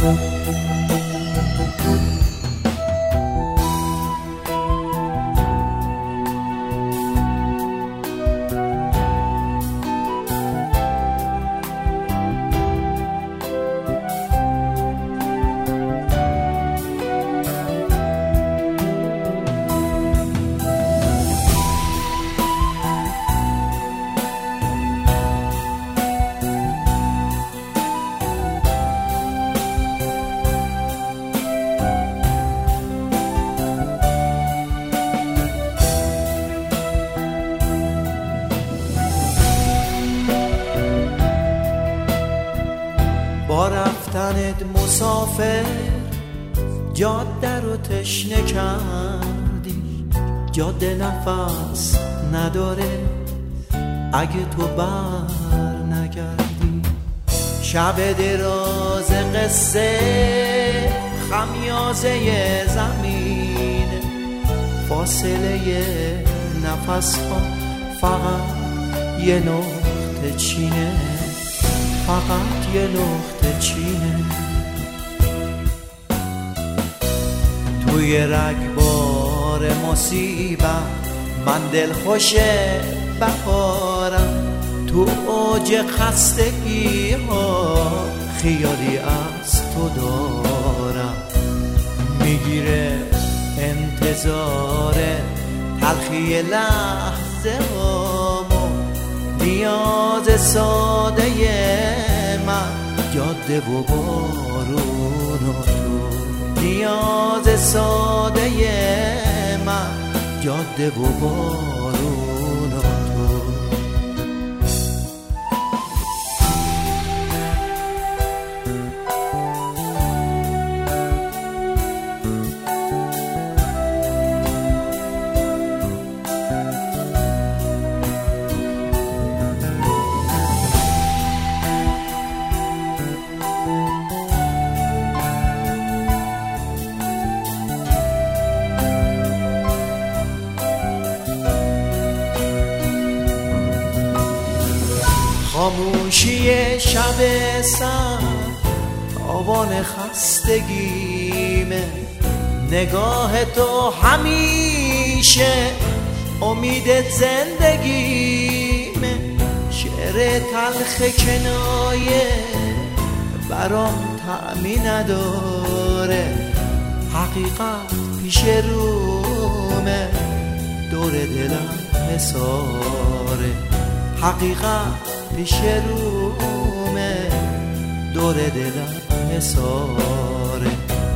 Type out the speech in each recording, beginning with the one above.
با رفتنت مسافر جاده رو تشنه کردی، جاده نفس نداره اگه تو بر نگردی. شب دراز قصه خمیازه زمین، فاصله نفس ها فقط یه نقطه چینه، فقط یه نقطه چینه. توی رگبار مصیبت من دلخوش بهارم، تو اوج خستگی ها خیالی از تو دارم. میگیره انتظار تلخی لحظه هامو، نیاز ساده من جاده و بارون و تو، نیاز ساده من جاده و بارون و تو. خاموشی شب سر تاوان خستگیمه، نگاه تو همیشه امید زندگیمه. شعر تلخ کنایه برام طعمی نداره، حقیقت پیش رومه دور دلم حساره، حقیقت پیش رومه دور دلم حساره.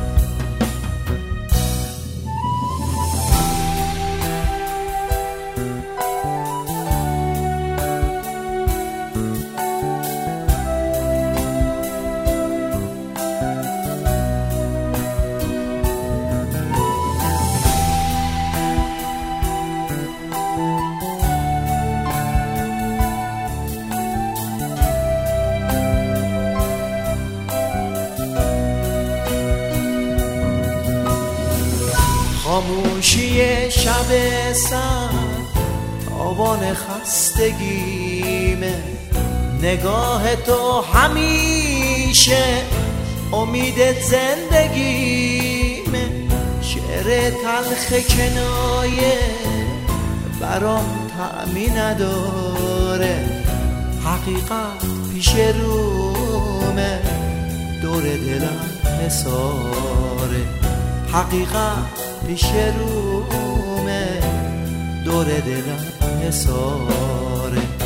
خاموشی شب سر تاوان خستگیمه، نگاه تو همیشه امید زندگیمه. شعر تلخ کنایه برام طعمی نداره، حقیقت پیش رومه دور دلم حساره، حقیقت پیش رومه دور دلم حساره.